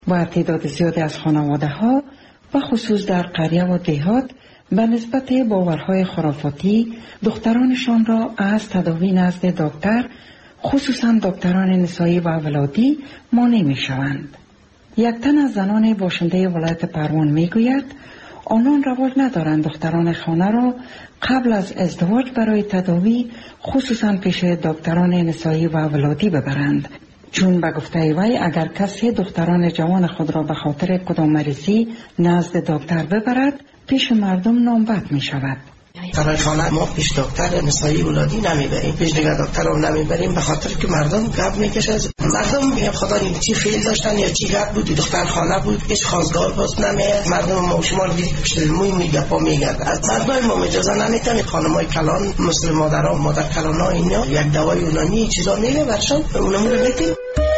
و تعداد زیادی از خانواده ها و خصوص در قریه و دیهات به نسبت باورهای خرافاتی دخترانشان را از تداوی نزد دکتر، خصوصا دکتران نسایی و ولادی، مانع می شوند. یک تن از زنان باشنده ولایت پروان می گوید آنان رواج ندارند دختران خانه را قبل از ازدواج برای تداوی خصوصا پیش دکتران نسایی و ولادی ببرند، چون به گفته وی اگر کسی دختران جوان خود را به خاطر کدام مریضی نزد دکتر ببرد پیش مردم نامبد می شود. در خانه ما پیش دکتر نسایی ولادی نمیبریم، پیش دیگر دکتر رو نمیبریم به خاطر که مردم گپ میکشه. مردم میگن خدا این چی فعل داشتن یا چی گپ بود، دختر خانه بود، هیچ خواستگار باز نمیاد. مردم ما شما رو دیدید پیش موی میگپا میگرد. از مردم ما اجازه نمیدن. خانمای کلان مثل مادر کلان ها اینا یک دوای یونانی چیزا میگه برشان اونم رو میدیم.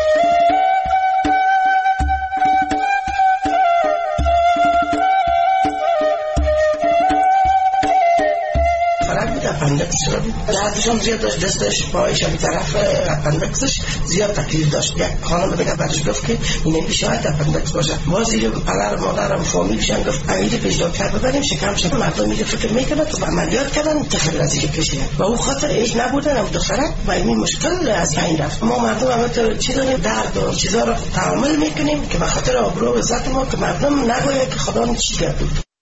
اپندکس شده بود. دردشان زیاد داشت، دستش پایش به طرف اپندکسش زیاد تکلیف داشت. یک خانم دیگه بعدش گفت که این شاید اپندکس باشه. باز دیگه پدر مادرم فامیلشان گفت اگه پیش دکتر ببریم شکم شد. مردم میگه فکر میکنه تو عملیات کردن تخیل از اینکه کشیدن و اون خاطر ایش نبودن هم دختره و این مشکل از این رفت. ما مردم هم تو چی داریم درد و چیزا رو تحمل میکنیم که به خاطر آبرو و عزت ما که مردم نگوید که خدا چی کرد.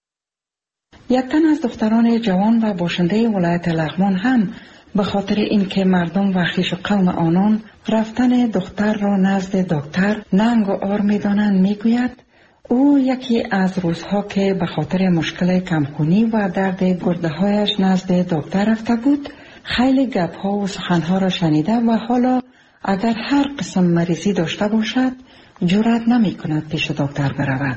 یک تن از دختران جوان و باشنده ولایت لغمان هم به خاطر اینکه مردم و خویش قوم آنان رفتن دختر را نزد دکتر ننگ و عار می‌دانند میگوید او یکی از روزها که به خاطر مشکل کمخونی و درد گرده‌هایش نزد دکتر رفته بود خیلی گپ‌ها و سخن‌ها را شنیده و حالا اگر هر قسم مریضی داشته باشد جرأت نمی‌کند پیش دکتر برود.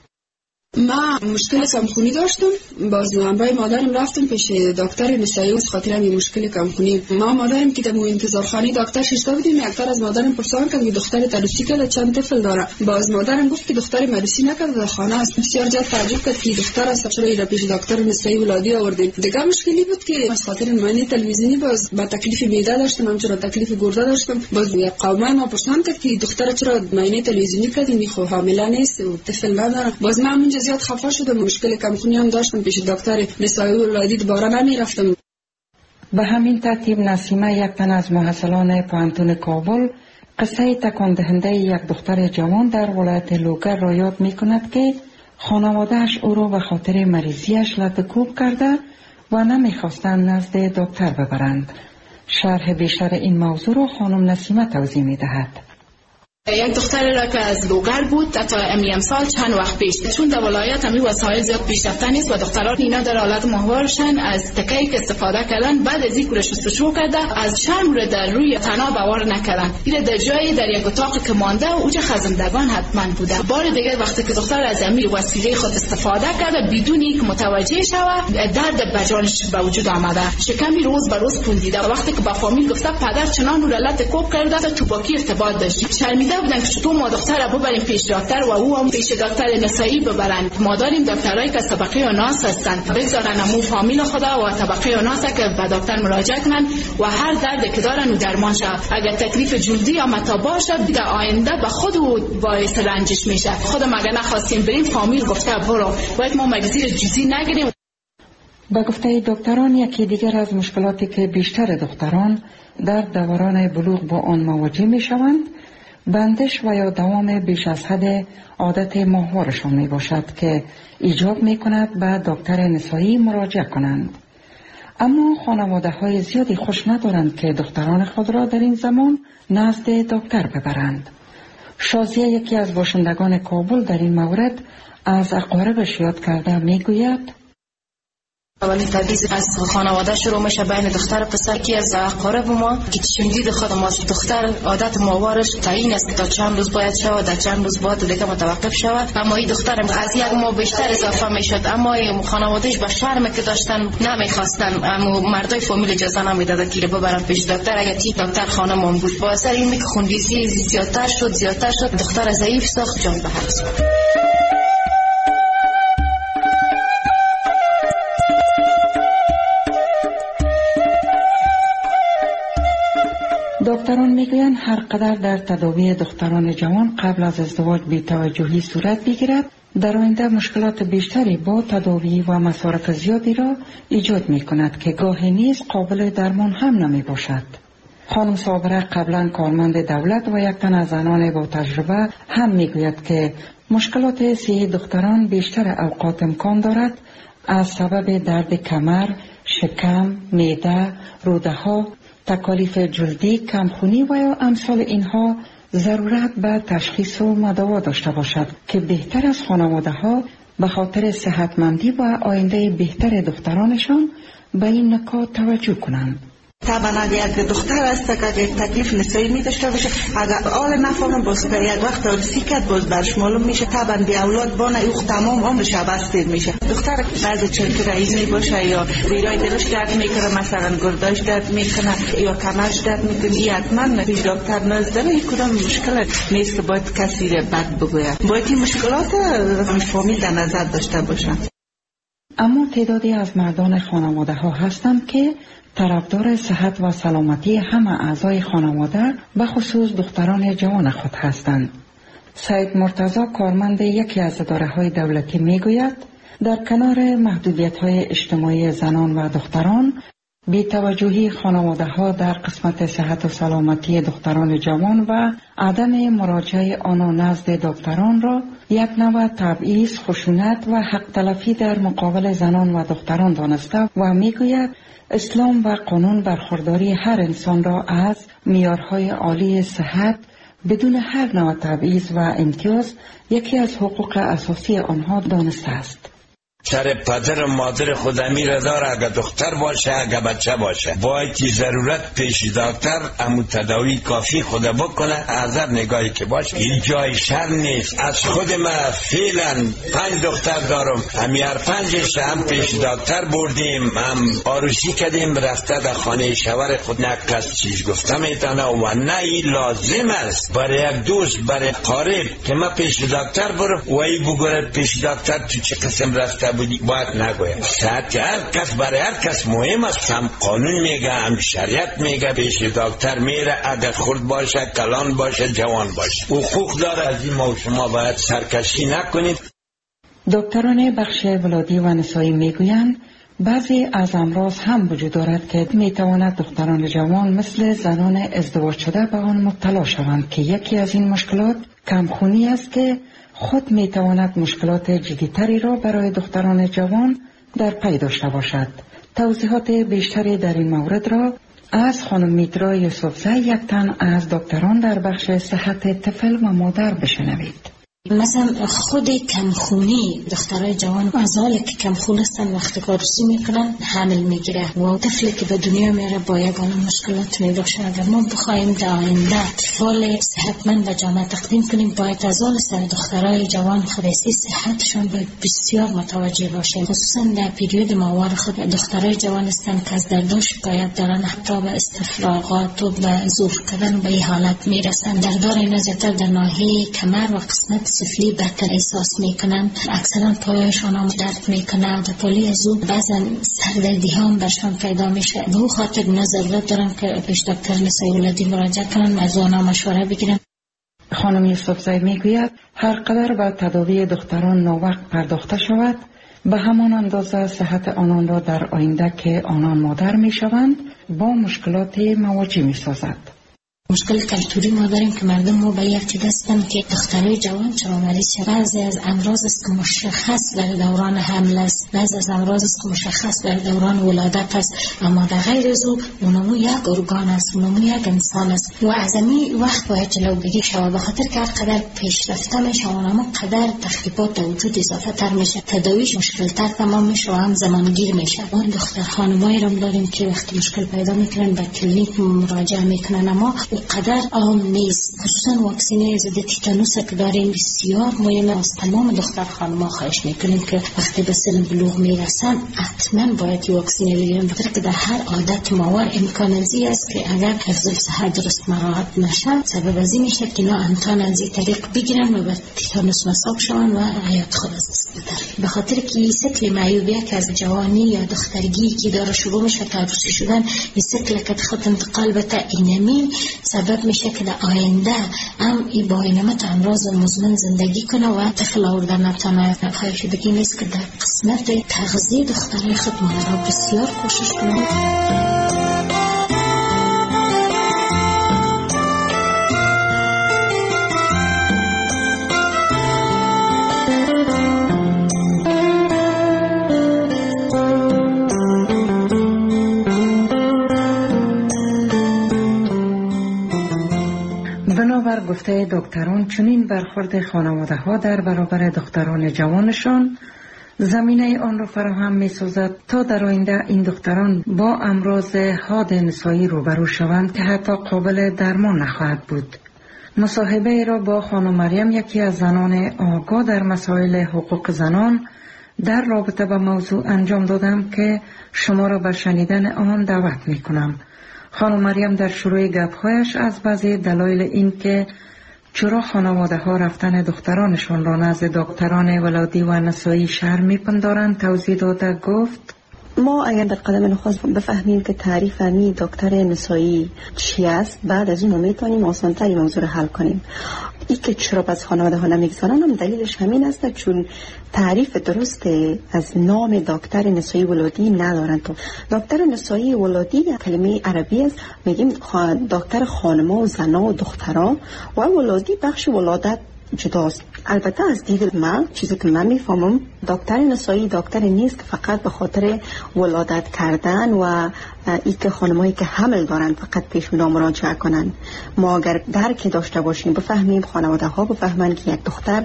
ما مشکل کمخونی داشتم، باز برای مادرم رفتم پیش دکتر نسایی از خاطر این مشکل کمخونی. ما مادرم که در انتظارخانه دکتر شسته بودیم، یک تر از مادرم پرسان کرد که دختر عروسی کرده چند طفل داره. باز مادرم گفت که دختر عروسی نکرده در خانه است. بسیار زیاد تعجب کرد که دختر است، چرا را پیش دکتر نسایی ولادی آوردین. دیگه مشکلی بود که از خاطر معنی تلویزیونی باز با تکلیف معده داشتم، همچنین تکلیف گرده داشتم. باز یک قوم ما پرسان کرد که دختر چرا معنی تلویزیونی کردین، خو حامله نیست و طفل نداره. باز من اونجا زیاد خفه شدم، مشکل کمخونی هم داشتم، پیش دکتر نسایی ولادی دوباره نمیرفتم. به همین ترتیب نسیمه، یک تن از محصلان پوهنتون کابل، قصه تکان دهنده یک دختر جوان در ولایت لوگر را یاد می کند که خانواده‌اش او را به خاطر مریضیش لطکوب کرده و نمیخواستند نزد دکتر ببرند. شرح بیشتر این موضوع را خانم نسیمه توضیح می دهد. یک دختری را که از لوگر بود تا امسال چند وقت پیش، چون در ولایت همی وسایل زیاد پیشرفته نیست و دختران اینا در حالت ماهوارشن از تکه‌ای که استفاده کردن، بعد از این کورش شروع کرده از شرم رو در روی تناب باور نکردن. این در جایی در یک اتاق که مانده و اوج خزندگان حتما بوده. بار دیگه وقتی که دختر از امیر وسیله خود استفاده کرده بدون اینکه متوجه شود، درد بجانش به وجود آمده، شکمی روز به روز پوندیده. وقتی که با فامیل گفته پدر چنان رو لطکوب کرده تا توپاکی ارتباط داشت، شرمیده بودن که چطور ما دختر رو ببریم پیش دکتر و او هم پیش دکتر نسایی ببرن. ما داریم دکترایی که طبقه آناس هستند، بگذارن امو فامیل خدا و طبقه آناس که به دکتر مراجعه کنن و هر درد که دارن و درمان شه. اگر تکلیف جلدی یا متا باشه در آینده به خود باعث رنجش میشه. خودم اگر نخواستیم بریم فامیل گفته برو، باید ما مگزیر جزئی نگیریم. با گفته دکتران، یکی دیگر از مشکلاتی که بیشتر دختران در دوران بلوغ با آن مواجه میشوند بندش و یا دوام بیش از حد عادت ماهوارشان می باشد که ایجاب می کند به دکتر نسایی مراجعه کنند. اما خانواده های زیادی خوش ندارند که دختران خود را در این زمان نزد دکتر ببرند. شازیه، یکی از باشندگان کابل، در این مورد از اقاربش یاد کرده می گوید اولی تبعیض از خانواده شروع میشه بین دختر و پسر. که از اقارب ما که شنیدید خود ما دختر عادت ماهوارش تعیین است که تا چند روز باید شود، در چند روز بعد دیگه متوقف شود. اما این دختر از یک ماه بیشتر اضافه میشد، اما خانوادهش با شرم که داشتن نمیخواستن، اما مردای فامیل اجازه نمیداد که ببرن پیش دکتر. اگر تی دکتر خانمون بود با اثر این که خونریزی زیادتر شد، دختر ضعیف ساخت، جان به حبس. دکتر دکتران میگویند هر قدر در تداوی دختران جوان قبل از ازدواج بی‌توجهی صورت بگیرد، در آینده مشکلات بیشتری با تداوی و مصارف زیادی را ایجاد می کند که گاهی نیز قابل درمان هم نمی باشد. خانم صابره قبلا کارمند دولت و یک تن از زنان با تجربه هم می گوید که مشکلات صحی دختران بیشتر اوقات امکان دارد از سبب درد کمر، شکم، معده، روده ها، تکالیف جلدی، کمخونی و یا امثال اینها ضرورت به تشخیص و مداوا داشته باشد که بهتر از خانواده ها به خاطر صحتمندی و آینده بهتر دخترانشان به این نکات توجه کنند. طبعا اگر یک دختر است که یک تکلیف نسایی می داشته باشه، اگر آل نفهمه باز که یک وقت عادسی کرد باز برش معلوم میشه، طبعا بی اولاد بانه اوخ تمام عمرش بستیر میشه. دختر بعضی چرک رئیسی باشه یا زیرای دلش درد میکنه، مثلا گرداش درد میکنه یا کمرش درد میکنه، این حتما پیش دکتر نزدن. این کدام مشکل نیست که باید کسی را بد بگوید، باید این مشکلات فامیل در نظر داشته باشه. اما تعدادی از مردان خانواده ها هستند که طرفدار صحت و سلامتی همه اعضای خانواده به خصوص دختران جوان خود هستند. سید مرتضی کارمند یکی از اداره‌های دولتی میگوید در کنار محدودیت‌های اجتماعی زنان و دختران، بی‌توجهی خانواده‌ها در قسمت صحت و سلامتی دختران جوان و عدم مراجعه آنها نزد دکتران را یک نوع تبعیض، خشونت و حق تلفی در مقابل زنان و دختران دانسته و میگوید اسلام و قانون برخورداری هر انسان را از معیارهای عالی صحت بدون هر نوع تبعیض و امتیاز یکی از حقوق اساسی آنها دانسته است. سر پدر و مادر خود امیر داره، اگر دختر باشه اگر بچه باشه باید ضرورت پیش دکتر امو تداوی کافی خود بکنه. حذر نگاهی که باشه این جای شر نیست. از خود ما فعلا 5 دختر دارم، همی هر 5 هم پیش دکتر بردیم، هم آروسی کردیم، رفته در خانه شوهر خود نه کس چیز گفته میتونه و نه این لازم است برای یک دوست برای قارب که ما پیش دکتر برم و ای بگوره پیش دکتر تو چه قسم رفته بودی، باید نگوید. صحت هر کس برای هر کس مهم است، هم قانون میگه هم شریعت میگه پیش دکتر میره، اگر خرد باشه کلان باشه جوان باشه حقوق داره. از این ما شما باید سرکشی نکنید. دکتران بخش ولادی و نسایی میگویند بعضی از امراض هم وجود دارد که میتواند دختران جوان مثل زنان ازدواج شده به آن مبتلا شوند که یکی از این مشکلات کمخونی است که خود میتواند مشکلات جدیتری را برای دختران جوان در پی داشته باشد. توضیحات بیشتری در این مورد را از خانم میترا یوسفزی یک تن از دکتران در بخش صحت طفل و مادر بشنوید. مثلا خود کمخونی دخترای جوان از حالی که کمخون هستن وقتی کارسی میکنن حمل میگیره و طفلی که به دنیا میره با یگانه مشکلات میباشه. اگر ما بخوایم در آینده اطفال صحتمند و جامعه تقدیم کنیم باید از حال سر دخترای جوان خودسی صحتشان باید بسیار متوجه باشیم، خصوصا در پیریود ماهوار خود. دخترای جوان هستن که از دردان شکایت دارن، حتی به استفراغات و به زور کردن و به این حالت میرسن. دردار اینا زیادتر در ناحیه کمر و قسمت سفلی بهتر احساس میکنن، اکثرا پایشان هم درد میکنه و در پالی از اون بعضا سردردی هم برشان پیدا میشه. به اون خاطر اینا ضرورت دارن که پیش دکتر نسایی ولادی مراجعه کنن، از آنها مشوره بگیرن. خانم یوسفزی میگوید هر قدر به تداوی دختران ناوقت پرداخته شود به همان اندازه صحت آنان را در آینده که آنان مادر میشوند با مشکلات مواجه میسازد. مشکل کلتوری ما داریم که مردم ما به یک چیز هستن که دخترای جوان چرا مریض شد. بعضی از امراض است که مشخص در دوران حمل است، بعضی از امراض است که مشخص در دوران ولادت است، اما در غیر از او اونمو یک ارگان است، اونمو یک انسان است و از این وقت باید جلوگیری شود. به خاطر که هر قدر پیشرفته میشه اونمو قدر تخریبات در وجود اضافه تر میشه، تداویش مشکل تر تمام میشه و هم زمانگیر میشه. ما دختر خانمایی رو داریم که وقتی مشکل پیدا میکنن به کلینیک مراجعه میکنن، اما قدر عام نیست. خصوصا واکسین ضد تیتانوس که داریم بسیار مهمه. از تمام دختر خانم‌ها خواهش میکنیم که وقتی به سن بلوغ میرسن حتما باید واکسین بگیرن، بخاطر که در هر عادت ماور امکان ازی است که اگر حفظ صحت درست مراعات نشه سبب ازی میشه که اینا امکان از این طریق بگیرن و به تیتانوس مصاب شون و حیات خود از دست بدن. به خاطر که سیکل معیوبیه که از جوانی یا دخترگی که داره شروع میشه تا عروسی شدن، این سیکل که خط انتقال بته اینمی سبب میشه که در آینده هم این با اینمت امراض مزمن زندگی کنه و طفل آورده نتونه. خواهشدگی نیست که در قسمت تغذیه دخترای خود مادرها بسیار کوشش کنند. بنابر گفته دکتران چنین برخورد خانواده ها در برابر دختران جوانشان زمینه آن را فراهم می سازد تا در آینده این دختران با امراض حاد نسایی روبرو شوند که حتی قابل درمان نخواهد بود. مصاحبه را با خانم مریم، یکی از زنان آگاه در مسائل حقوق زنان، در رابطه با موضوع انجام دادم که شما را به شنیدن آن دعوت می کنم. خانم مریم در شروع گپ‌هایش از بعضی دلایل این که چرا خانواده ها رفتن دخترانشان را نزد دکتران ولادی و نسایی شرم می‌پندارند توضیح داده گفت: ما اگر در قدم نخست بفهمیم که تعریف می دکتر نسایی چی است، بعد از اون ما میتونیم آسان‌تر موضوع رو حل کنیم. این که چرا از خانواده ها نمیگذارن هم دلیلش همین است چون تعریف درست از نام دکتر نسایی ولادی ندارن. تو دکتر نسایی ولادی کلمه عربی است، میگیم دکتر خانما و زنا و دخترها، و ولادی بخش ولادت جداست. البته از دید من، چیزی که من میفهمم، دکتر نسایی دکتر نیست که فقط به خاطر ولادت کردن و ای که خانمایی که حمل دارن فقط پیش اونا مراجعه کنن. ما اگر درک داشته باشیم، بفهمیم، خانواده ها بفهمن که یک دختر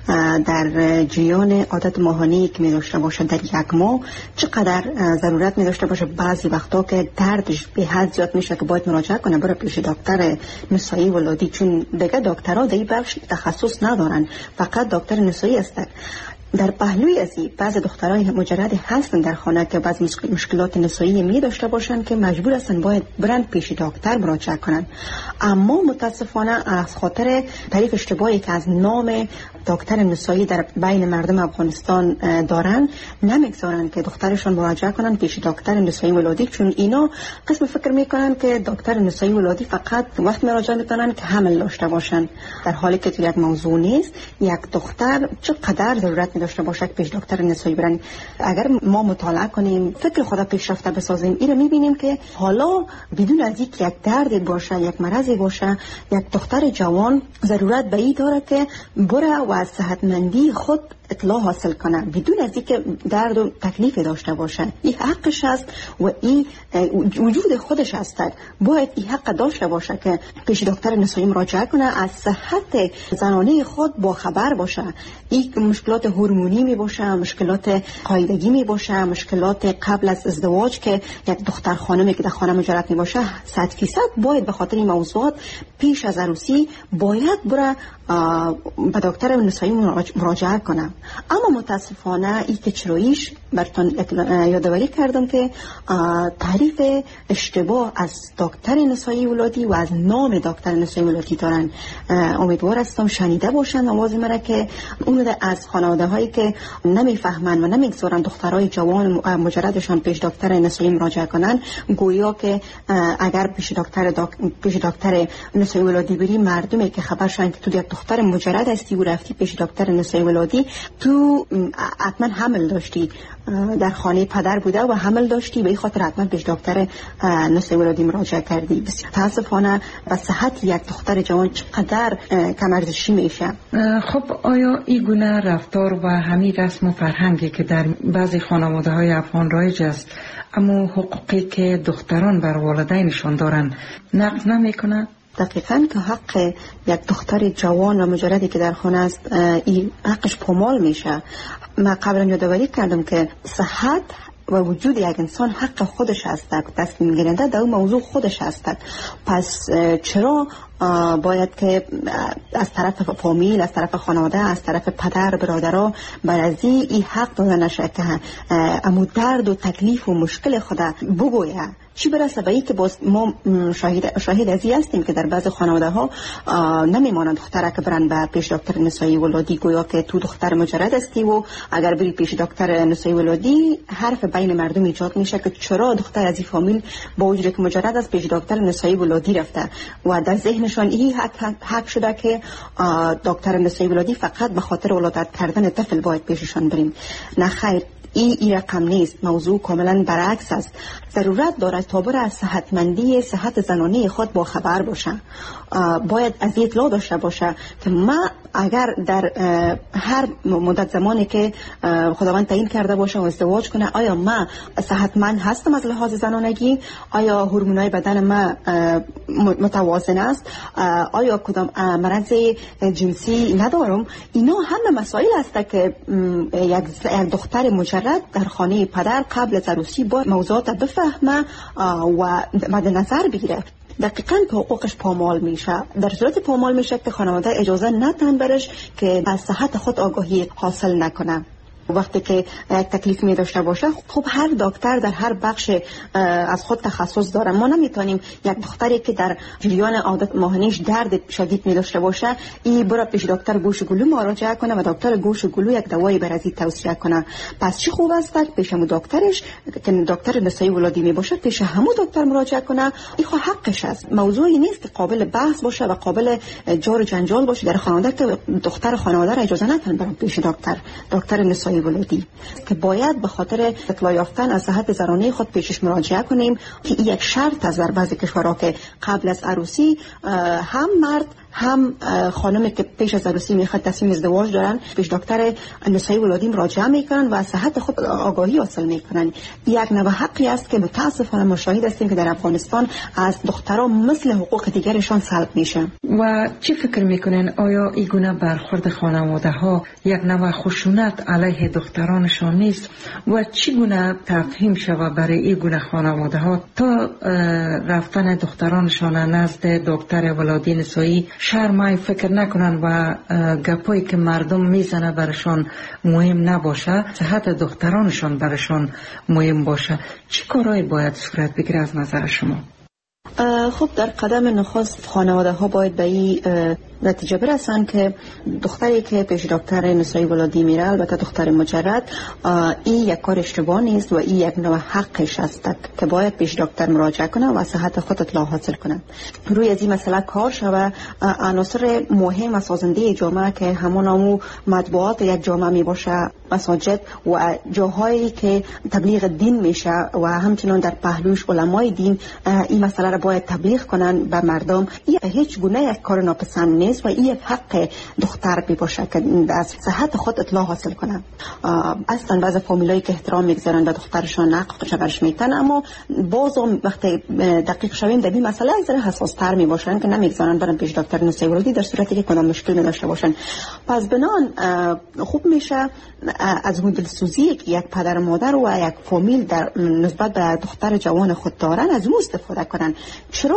در جریان عادت ماهانه‌ای که می داشته باشه در یک ماه چقدر ضرورت می داشته باشه، بعضی وقتا که دردش به حد زیاد میشه که باید مراجعه کنه برای پیش دکتر نسایی ولادی، چون دیگه دکترها در این بخش تخصص ندارن، فقط دکتر نسایی هستند. در پهلوی از این بعض دخترای مجرد هستن در خانه که بعض مشکلات نسایی می داشته باشن که مجبور هستن باید برن پیش دکتر مراجعه کنن. اما متاسفانه از خاطر تعریف اشتباهی که از نام دکتر نسایی در بین مردم افغانستان دارن، نمیگذارن که دخترشون مراجعه کنن پیش دکتر نسایی ولادی، چون اینا قسم فکر میکنن که دکتر نسایی ولادی فقط وقت مراجعه میکنن که حمل داشته باشن، در حالی که تو یک موضوع نیست. یک دختر چقدر ضرورت داشته باشه که پیش دکتر نسایی برن. اگر ما مطالعه کنیم، فکر خدا پیشرفته بسازیم، این رو میبینیم که حالا بدون از اینکه یک درد باشه، یک مرضی باشه، یک دختر جوان ضرورت به این داره که بره و از صحتمندی خود اطلاع حاصل کنه بدون از اینکه درد و تکلیف داشته باشه. این حقش است و این وجود خودش است. باید این حق داشته باشه که پیش دکتر نسایی مراجعه کنه، از صحت زنانه خود با خبر باشه. این مشکلات هورمونی می باشه، مشکلات قاعدگی می باشه، مشکلات قبل از ازدواج که یک دختر خانمی که در خانه مجرد می باشه 100% باید به خاطر این موضوعات پیش از عروسی باید بره به دکتر نسایی مراجعه کنه. اما متاسفانه این که چراییش براتون یادآوری کردم که تعریف اشتباه از دکتر نسایی ولادی و از نام دکتر نسایی ولادی دارن. امیدوار هستم شنیده باشن آواز مرا که اون از خانواده هایی که نمیفهمن و نمیگذارن دخترای جوان مجردشان پیش دکتر نسایی مراجعه کنن، گویا که اگر پیش دکتر نسایی ولادی بری، مردمی که خبرشن که تو یک دختر مجرد هستی و رفتی پیش دکتر نسایی ولادی، تو حتما حمل داشتی، در خانه پدر بوده و حمل داشتی، به این خاطر حتما پیش دکتر نسایی ولادی مراجعه کردی. بسیار متاسفانه به صحت یک دختر جوان چقدر کم ارزشی میشه. خب آیا این گونه رفتار و همین رسم و فرهنگی که در بعضی خانواده های افغان رایج است، اما حقوقی که دختران بر والدینشان دارن نقض نمیکنه؟ دقیقاً که حق یک دختر جوان و مجردی که در خانه است، این حقش پامال میشه. من قبلا یادآوری کردم که صحت و وجود یک انسان حق خودش است، تصمیم گیرنده در اون موضوع خودش است. پس چرا باید که از طرف فامیل، از طرف خانواده، از طرف پدر برادرها برازی این حق داده نشه که امو درد و تکلیف و مشکل خود بگویه. چی برسه به این که باز ما شاهد ازی هستیم که در بعض خانواده ها نمیمانند دختره که برن به پیش دکتر نسایی ولادی گویا که تو دختر مجرد هستی و اگر بری پیش دکتر نسایی ولادی حرف بین مردم ایجاد میشه که چرا دختر از این فامیل با وجودی که مجرد از پیش دکتر نسایی ولادی رفته و در ذهنشان این حق شده که دکتر نسایی ولادی فقط به خاطر ولادت کردن طفل باید پیششان بریم. نه خیر، این رقم نیست. موضوع کاملا برعکس است. ضرورت دارد تا بر از صحت زنانه خود با خبر باشه. باید از اطلاع داشته باشه که ما اگر در هر مدت زمانی که خداوند تعیین کرده باشه و ازدواج کنه، آیا ما صحتمند هستم از لحاظ زنانگی؟ آیا هورمونای بدن ما متوازن است؟ آیا کدام مرض جنسی ندارم؟ اینا همه مسائل است که یک دختر مجرد در خانه پدر قبل از عروسی باید موضوعات بفهمه و مد نظر بگیره. دقیقاً که حقوقش پامال میشه. در صورت پامال میشه که خانواده اجازه ندن برش که از صحت خود آگاهی حاصل نکنه. وقتی که یک تکلیف می داشته باشه، خب هر دکتر در هر بخش از خود تخصص داره. ما نمیتونیم یک دختری که در جریان عادت ماهانه‌اش درد شدید می داشته باشه این برای پیش دکتر گوش گلو مراجعه کنه و دکتر گوش گلو یک دوایی برای توصیه کنه. پس چه خوب است که پیش همون دکترش که دکتر نسایی ولادی می باشه پیش همون دکتر مراجعه کنه. این خو حقش است. موضوعی نیست که قابل بحث باشه و قابل جار و جنجال باشه در خانواده که دختر خانواده را اجازه ندن برن پیش دکتر نسایی ولادی، که باید به خاطر اطلاع یافتن از صحت زنانه خود پیشش مراجعه کنیم که این یک شرط است در بعضی کشورها که قبل از عروسی هم مرد هم خانمی که پیش از عروسی میخواد تصمیم ازدواج دارن پیش دکتر نسایی ولادی مراجعه میکنن و صحت خود آگاهی حاصل میکنن. یک نوع حقی است که متاسفانه ما شاهد هستیم که در افغانستان از دخترها مثل حقوق دیگرشان سلب میشه. و چی فکر میکنین آیا این گونه برخورد خانواده ها یک نوع خشونت علیه دخترانشان نیست و چی گونه تفهیم شود برای این گونه خانواده ها تا رفتن دخترانشان نزد دکتر ولادی نسایی شرمای فکر نکنن و گپایی که مردم میزنه برشان مهم نباشه، صحت دخترانشان برشان مهم باشه؟ چی کارهایی باید صورت بگیره از نظر شما؟ خب در قدم نخست خانواده ها باید به این نتیجه برسن که دختری که پیش دکتر نسایی ولادی میره، البته دختر مجرد، این یک کار اشتباه نیست و این یک نوع حقش است که باید پیش دکتر مراجعه کنه و صحت خود اطلاع حاصل کنه. روی از این مسئله کار شوه. عناصر مهم و سازنده جامعه که همون مطبوعات یک جامعه می باشه، مساجد و جاهایی که تبلیغ دین میشه و همچنان در پهلوش علمای دین این مسئله را باید تبلیغ کنن به مردم. این هیچ گونه یک کار ناپسند نیست و این یک حق دختر بی باشه که از صحت خود اطلاع حاصل کنن. اصلا بعضی فامیلایی که احترام میگذارن به دخترشان حقش برش میتن، اما باز وقتی دقیق شویم در این مسئله از حساس تر می باشن که نمیگذارن برن پیش دکتر نسایی ولادی در صورتی که کدام مشکل نداشته باشن. پس بنان خوب میشه از دلسوزی که یک پدر مادر و یک فامیل در نسبت به دختر جوان خود دارن از اون استفاده کنن. چرا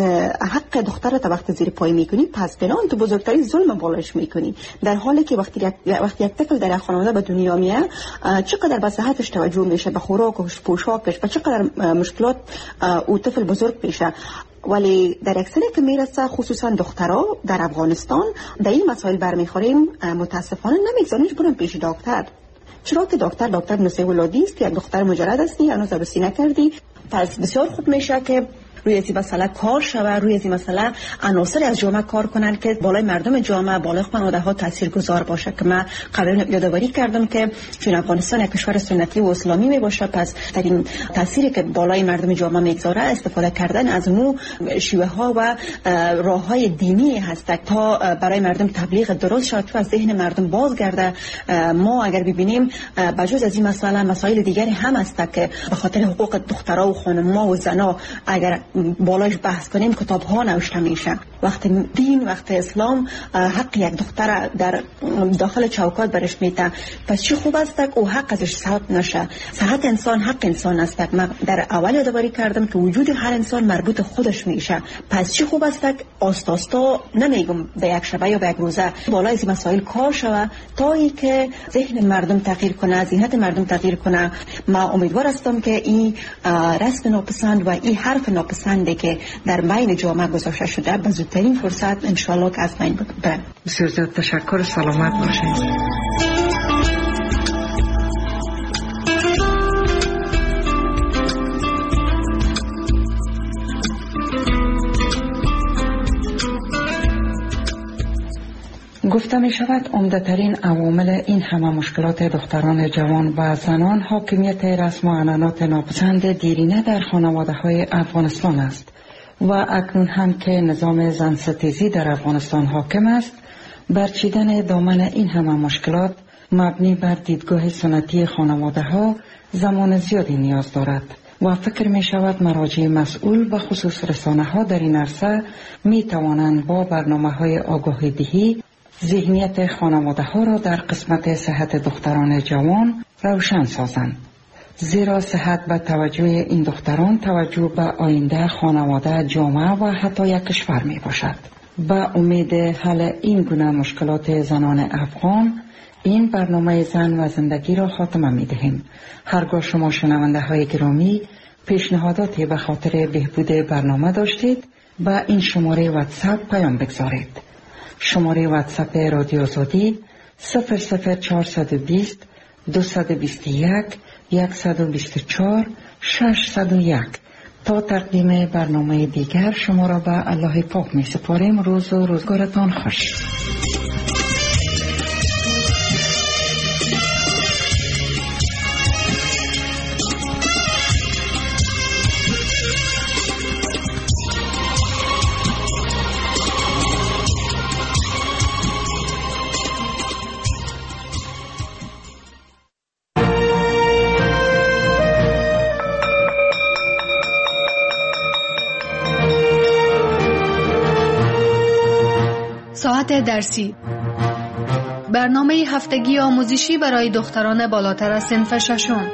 حق دختر تا وقت زیر پای میکنی، پس بنان تو بزرگترین ظلم بالایش میکنی، در حالی که وقتی یک طفل در خانواده به دنیا میاد چقدر به صحتش توجه میشه، به خوراکش، پوشاکش، به چقدر مشکلات او طفل بزرگ میشه. ولی در اکثر که میرسه خصوصا دخترها در افغانستان در این مسائل برمیخوریم، متاسفانه نمیگذارنش برن پیش دکتر. چرا که دکتر نسایی ولادی است، یک دختر مجرد هستی، هنوز عروسی نکردی. پس بسیار خوب میشه که روی این مسئله کار شوه، روی این مسئله عناصر از جامعه کار کنن که بالای مردم جامعه، بالای خانواده ها تاثیرگذار باشه. که من قبلا یادآوری کردم که چون افغانستان یک کشور سنتی و اسلامی می باشه، پس در این تاثیری که بالای مردم جامعه میگذاره استفاده کردن از مو شیوه ها و راه های دینی هست تا برای مردم تبلیغ درست شد و از ذهن مردم بازگرده. ما اگر ببینیم بجز از این مسئله مسائل دیگری هم هست که به خاطر حقوق دخترها و خانم‌ها و زنها اگر بالایش بحث کنیم کتاب ها نوشته میشه وقت دین، وقت اسلام حق یک دختر در داخل چوکات برش میته، پس چی خوب است که او حق ازش سلب نشه. صحت انسان حق انسان است. من در اول یادآوری کردم که وجود هر انسان مربوط خودش میشه. پس چی خوب است که آستا نمیگم به یک شبه یا به یک روزه بالای این مسائل کار شوه تا ای که ذهن مردم تغییر کنه، ذهنیت مردم تغییر کنه. ما امیدوار هستم که این رسم ناپسند و این حرف ناپسندی که در بین جامعه گذاشته شده به زودترین فرصت ان شاء الله که از بین بره. بسیار زیاد تشکر، سلامت باشید. گفته می شود عمده‌ترین عوامل این همه مشکلات دختران جوان و زنان حاکمیت رسم و عنعنات ناپسند دیرینه در خانواده های افغانستان است و اکنون هم که نظام زن ستیزی در افغانستان حاکم است، برچیدن دامن این همه مشکلات مبنی بر دیدگاه سنتی خانواده ها زمان زیادی نیاز دارد و فکر می شود مراجع مسئول و خصوص رسانه ها در این عرصه می توانند با برنامه های آگاهی دهی ذهنیت خانواده ها را در قسمت صحت دختران جوان روشن سازند، زیرا صحت و توجه این دختران توجه به آینده خانواده، جامعه و حتی یک کشور می باشد. با امید حل این گونه مشکلات زنان افغان این برنامه زن و زندگی را خاتمه می دهیم. هرگاه شما شنونده های گرامی پیشنهاداتی به خاطر بهبود برنامه داشتید با این شماره واتساپ پیام بگذارید. شماره واتساپ رادیو آزادی 00420 221 124 601. تا تقدیم برنامه دیگر شما را به الله پاک می سپاریم. روز و روزگارتان خوش. ساعت درسی، برنامه هفتگی آموزشی برای دختران بالاتر از صنف ششم.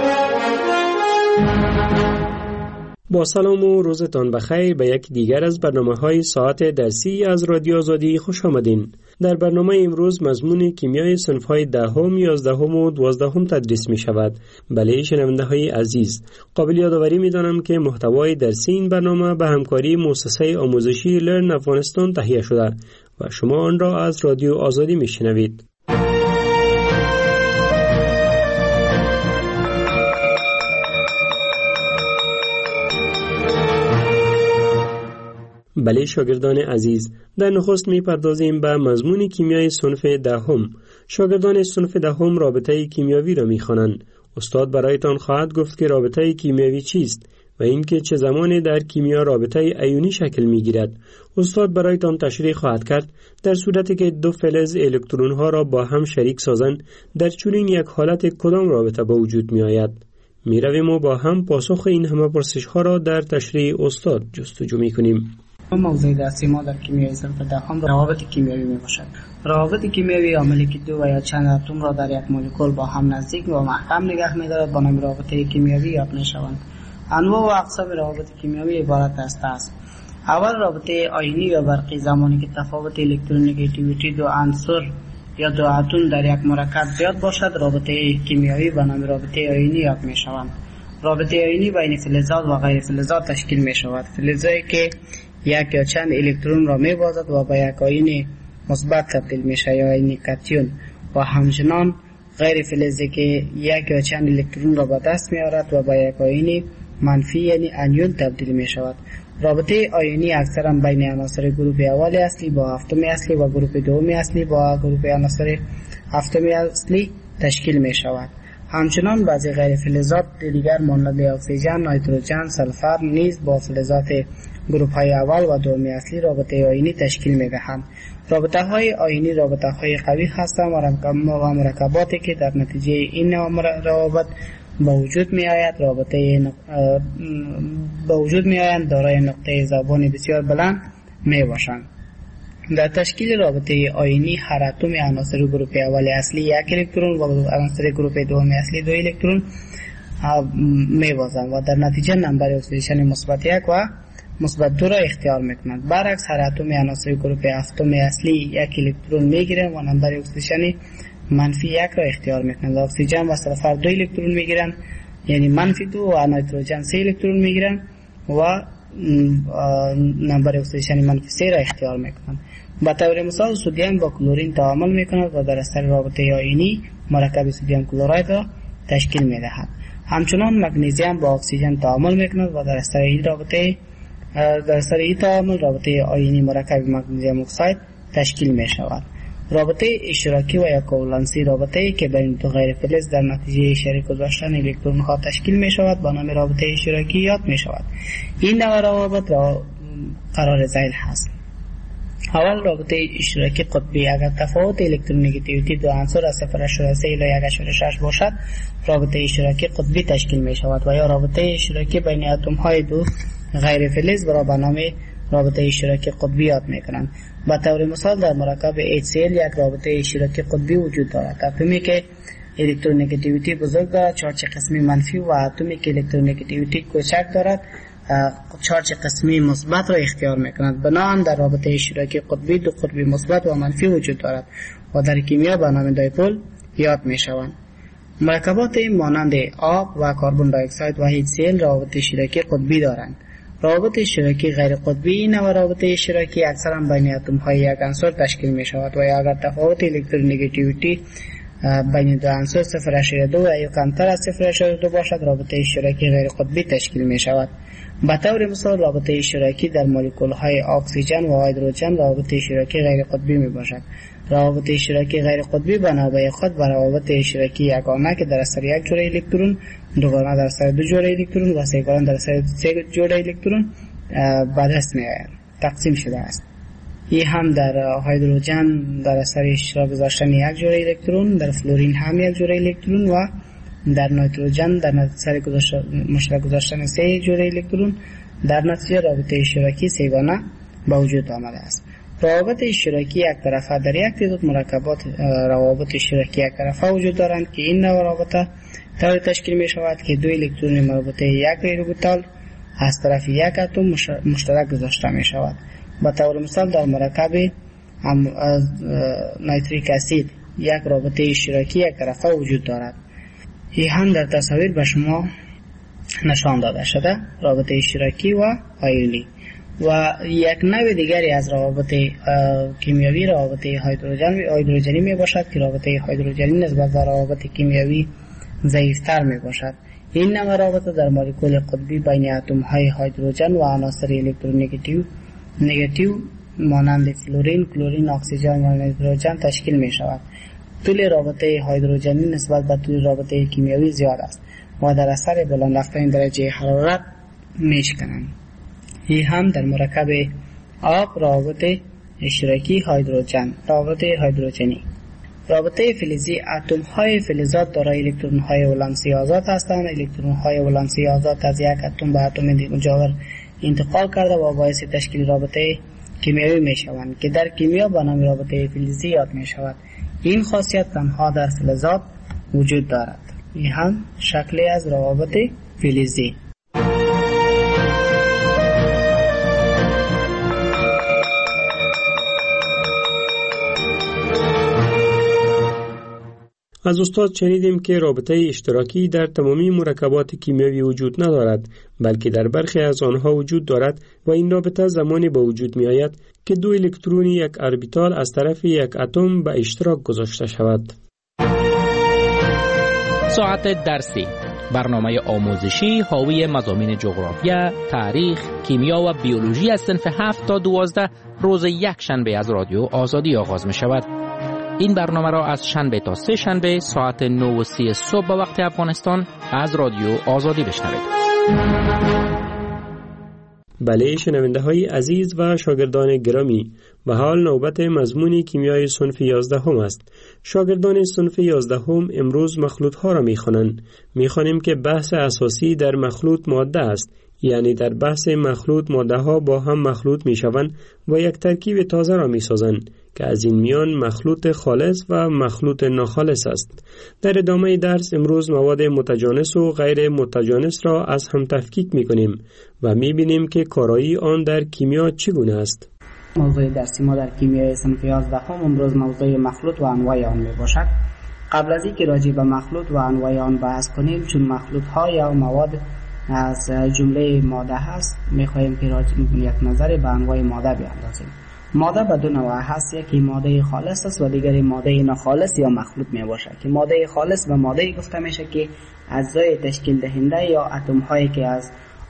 با سلام و روزتان بخیر به یک دیگر از برنامه‌های ساعت درسی از رادیو آزادی خوش آمدین. در برنامه امروز مضمون کیمیای صنف‌های 10، 11 و 12 تدریس می شود. بله شنونده‌های عزیز، قابل یادآوری می‌دانم که محتوای درسی این برنامه به همکاری مؤسسه آموزشی لرن افغانستان تهیه شده و شما آن را از رادیو آزادی می‌شنوید. بله شاگردان عزیز، در نخست می‌پردازیم به مضمون کیمیای صنف 10. شاگردان صنف 10 رابطه کیمیاوی را می‌خوانند. استاد برایتان خواهد گفت که رابطه کیمیاوی چیست و اینکه چه زمانی در کیمیا رابطه ایونی شکل می‌گیرد. استاد برایتان تشریح خواهد کرد در صورتی که دو فلز الکترون‌ها را با هم شریک سازند در چنین یک حالت کدام رابطه به وجود می‌آید. می‌رویم و با هم پاسخ این همه پرسش‌ها را در تشریح استاد جستجو می‌کنیم. موضوع درسی ما در کیمیای صنف 10 روابط کیمیایی میباشد. روابط کیمیایی عاملی که دو و یا چند اتم را در یک مولکول با هم نزدیک و محکم نگه می‌دارد با نام رابطه کیمیایی یاد می‌شوند. انواع و اقسام روابط کیمیایی عبارت است. اول رابطه آیونی یا برقی، زمانی که تفاوت الکترونگیتیویتی دو عنصر یا دو اتم در یک مرکب زیاد باشد رابطه کیمیایی به نام رابطه آیونی یاد می‌شوند. رابطه آیونی بین فلزات و غیر فلزات تشکیل می‌شود. فلزایی که یک یا چند الکترون را می‌بازد و به یک آیون مثبت تبدیل میشه یا آیون کاتیون، و همچنان غیر فلزی که یک یا چند الکترون را به دست می‌آورد و به یک آیون منفی یعنی انیون تبدیل می‌شود. رابطه آیونی اکثرا بین عناصر گروپ اول اصلی با هفتم اصلی و گروپ دوم اصلی با گروپ عناصر هفتم اصلی تشکیل می‌شود. همچنان بعضی غیر فلزات دیگر مانند اکسیژن، نیتروژن، سلفر نیز با فلزات گروپ های اول و دوم اصلی رابطه آیونی تشکیل می‌دهند. رابطه های آیونی رابطه های قوی هستند و مرکباتی که در نتیجه این روابط به وجود می‌آیند دارای نقطه ضربان بسیار بلند می باشند. در تشکیل رابطه آیونی هر اتم عناصر گروه اول اصلی 1 الکترون و عناصر گروه دوم اصلی 2 الکترون می بازند و در نتیجه نمبر اکسیدیشن مثبت 1 و مثبت 2 را اختیار میکنند. برعکس هر اتم عناصر گروه هفتم اصلی 1 الکترون میگیرند و نمبر اکسیدیشن منفی 1 را اختیار میکنند. اکسیژن و سلفر 2 الکترون میگیرند، یعنی منفی 2 و نیتروژن 3 الکترون میگیرند و نمبر اکسیدیشن منفی 3 را اختیار میکنند. به طور مثال سدیم با کلورین تعامل میکند و در اثر رابطه آیونی مرکب سدیم کلراید را تشکیل میدهد. همچنان مگنیزیم با اکسیژن تعامل میکند و در اثر این تعامل رابطه آیونی مرکب مگنیزیم اکساید تشکیل میشود. رابطه اشتراکی و یا کوولنسی رابطه‌ای که بین دو غیر فلز در نتیجه شریک گذاشتن الکترون ها تشکیل می شود با نام رابطه اشتراکی یاد می شود. این نوع روابط را قرار ذیل هست. اول رابطه اشتراکی قطبی، اگر تفاوت الکترونگیتیویتی دو عنصر از 0.3 الی 1.6 باشد رابطه اشتراکی قطبی تشکیل می شود و یا رابطه اشتراکی بین اتم های دو غیر فلز را به نام رابطه اشتراکی قطبی یاد می کنند. به طور مثال در مرکب HCl یک رابطه اشتراکی قطبی وجود دارد. اتمی که الکترونگیتیویتی بزرگ دارد چارج قسمی منفی و اتمی که الکترونگیتیویتی کوچک دارد چارج قسمی مثبت را اختیار میکند. بنابراین در رابطه اشتراکی قطبی دو قطبی مثبت و منفی وجود دارد و در کیمیا به نام دایپول یاد میشوند. مرکبات مانند آب و کربن دی اکساید و HCl رابطه اشتراکی قطبی دارند. روابط اشتراکی غیر قطبی این نوع روابط اشتراکی اکثرا بین اتم های یک عنصر تشکیل می شود و اگر تفاوت الکترونگیتیویتی بین دو عنصر 0.2 و یا کمتر از 0.2 باشد رابطه اشتراکی غیر قطبی تشکیل می شود. به طور مثال رابطه اشتراکی در مولکول های اکسیژن و هیدروژن رابطه اشتراکی غیر قطبی می باشد. روابط اشتراکی غیر قطبی به نوبه خود به روابط اشتراکی یگانه که در اثر یک جوره الکترون، دوگانه در اثر دو جوره الکترون و سه‌گانه در اثر سه جوره الکترون به دست می‌آید تقسیم شده است. این هم در هیدروژن در اثر اشتراک گذاشتن یک جوره الکترون، در فلورین هم یک جوره الکترون و در نیتروژن در اثر مشترک گذاشتن سه جوره الکترون در نتیجه رابطه اشتراکی سه‌گانه به وجود آمده است. روابط اشتراکی یک طرفه در یک تعداد مرکبات روابط اشتراکی یک طرفه وجود دارند که این نوع رابطه طوری تشکیل می شود که دو الکترون مربوطه یک اوربیتال از طرف یک اتم مشترک گذاشته می شود. به طور مثال در مرکب نیتریک اسید یک رابطه اشتراکی یک طرفه وجود دارد. این هم در تصاویر به شما نشان داده شده رابطه اشتراکی و آیونی. و یک نوع دیگری از روابط کیمیایی روابط هیدروژنی می باشد که رابطه هیدروژنی نسبت به روابط کیمیایی ضعیفتر می باشد. این نوع رابطه در مولکول قطبی بین اتم های هیدروژن و عناصر الکترونگیتیو مانند فلورین، کلورین، اکسیژن و نیتروژن تشکیل می شود. طول رابطه هیدروژنی نسبت به طول رابطه کیمیایی زیاد است و در اثر بلند رفتن درجه حرارت می شکنند. این هم در مرکب آب روابط اشتراکی هیدروژن روابط هیدروژنی. رابطه فلزی اتم های فلزات دارای الکترون های ولانسی آزاد هستند. الکترون های ولانسی آزاد از یک اتم به اتم مجاور انتقال کرده و باعث تشکیل رابطه کیمیایی می شوند که در کیمیا به نام رابطه فلزی یاد می شود. این خاصیت تنها در فلزات وجود دارد. این هم شکلی از روابط فلزی. از استاد شنیدیم که رابطه اشتراکی در تمامی مرکبات کیمیایی وجود ندارد بلکه در برخی از آنها وجود دارد و این رابطه زمانی به وجود می آید که دو الکترون یک اربیتال از طرف یک اتم به اشتراک گذاشته شود. ساعت درسی برنامه آموزشی حاوی مضامین جغرافیا، تاریخ، کیمیا و بیولوژی از صنف 7 تا 12 روز یک شنبه از رادیو آزادی آغاز می شود. این برنامه را از شنبه تا سه شنبه ساعت 9:30 صبح به وقت افغانستان از رادیو آزادی بشنوید. بله شنونده های عزیز و شاگردان گرامی، و حال نوبت مضمون کیمیای صنف 11 هم است. شاگردان صنف 11 هم امروز مخلوط ها را می خوانند. می خوانیم که بحث اساسی در مخلوط ماده است، یعنی در بحث مخلوط ماده ها با هم مخلوط می شوند و یک ترکیب تازه را می سازند که از این میان مخلوط خالص و مخلوط ناخالص است. در ادامه درس امروز مواد متجانس و غیر متجانس را از هم تفکیک می کنیم و می بینیم که کارایی آن در کیمیا چگونه است. موضوع درسی ما در کیمیای صنف 11 امروز موضوع مخلوط و انواع آن می باشد. قبل از اینکه راجع به مخلوط و انواع آن بحث کنیم، چون مخلوط ها یا مواد از جمله ماده هست، می خواهیم که یک نظر به انواع ماده بیاندازیم. ماده به دو نوع هست، یکی ماده خالص است و دیگری ماده ناخالص یا مخلوط می باشد. که ماده خالص و ماده گفته میشه که اجزای تشکیل دهنده یا اتم هایی که از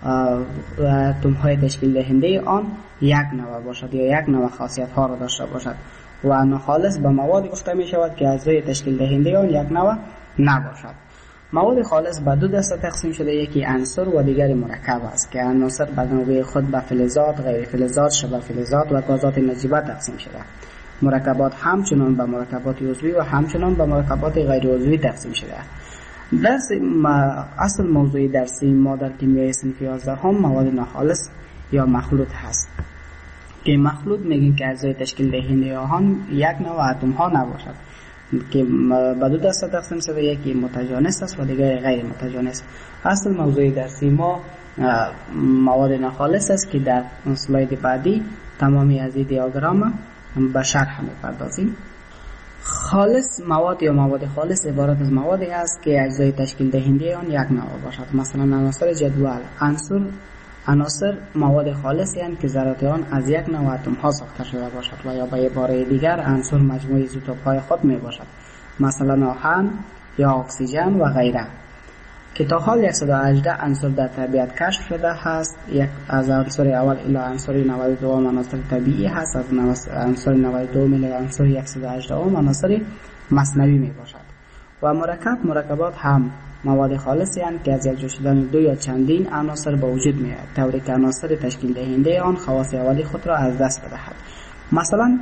اتم های تشکیل دهنده آن یک نوع باشد یا یک نوع خاصیت ها را داشته باشد، و ناخالص به مواد گفته می شود که اجزای تشکیل دهنده آن یک نوع نباشد. مواد خالص به دو دسته تقسیم شده، یکی عنصر و دیگری مرکب است که عناصر به نوع خود به فلزات، غیر فلزات، شبه فلزات و گازات نجیبه تقسیم شده. مرکبات همچنان به مرکبات عضوی و همچنان به مرکبات غیر عضوی تقسیم شده. درس اصل موضوع درسی ما در کیمیای صنف 11 هم مواد ناخالص یا مخلوط هست که مخلوط میگیم که اجزای تشکیل دهنده آن یک نوع اتم ها نباشد، که به دو دسته تقسیم شده، یکی متجانس است و دیگری غیر متجانس. اصل موضوع درسی ما مواد ناخالص است که در اسلاید بعدی تمامی از این دیاگرام به شرح می‌پردازیم. خالص مواد یا مواد خالص عبارت از موادی است که اجزای تشکیل دهنده آن یک نوع باشد. مثلا عناصر جدول، عناصر مواد خالصی هستند که ذرات آن از یک نوع اتم ها ساخته شده باشد، و یا به عباره دیگر عنصر مجموعه ایزوتوپ های خود می باشد، مثلا آهن یا اکسیژن و غیره، که تا حال 118 عنصر در طبیعت کشف شده است. یک از عنصر اول الی عنصر 92 عناصر طبیعی هست، از عنصر 92 الی عنصر 118 عناصر مصنوعی می باشد. و مرکبات هم مواد خالصی هستند که از یک جا شدن دو یا چندین عناصر به وجود می آید، طوری که عناصر تشکیل دهنده آن خواص اولی خود را از دست بدهد. مثلا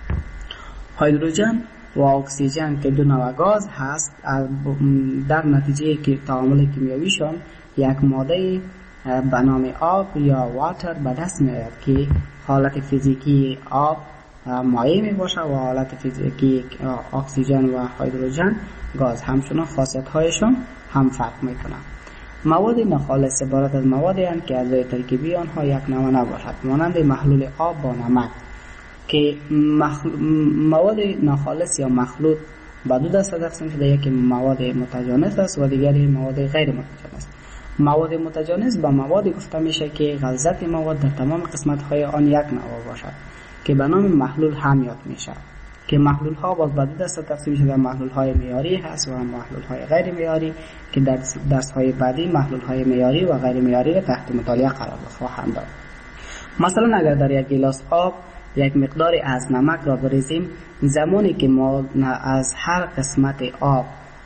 هیدروژن و اکسیژن که دو نوع گاز هست، در نتیجه که تعامل کیمیاییشان یک ماده به نام آب یا واتر به دست می آید که حالت فیزیکی آب مایع می باشد و حالت فیزیکی اکسیژن و هیدروژن گاز. همچنان خاصیت هایشان هم فرق می کنند. مواد ناخالص عبارت از موادی هستند که اجزای ترکیبی آنها یک نوع نباشد، مانند محلول آب با نمک. که مواد ناخالص یا مخلوط به دو دسته تقسیم شده، یکی مواد متجانس است و دیگری مواد غیر متجانس. مواد متجانس به مواد گفته میشه که غلظت مواد در تمام قسمت های آن یک نوع باشد، که به نام محلول هم یاد میشه. که محلول ها باز به دو دسته تقسیم شده، محلول های معیاری هست و محلول های غیر معیاری، که در درس های بعدی محلول های معیاری و غیر معیاری را تحت مطالعه قرار خواهند داد. مثلا اگر در یک گیلاس آب یک مقداری از نمک را بریزیم، زمانی که ما از هر قسمت آب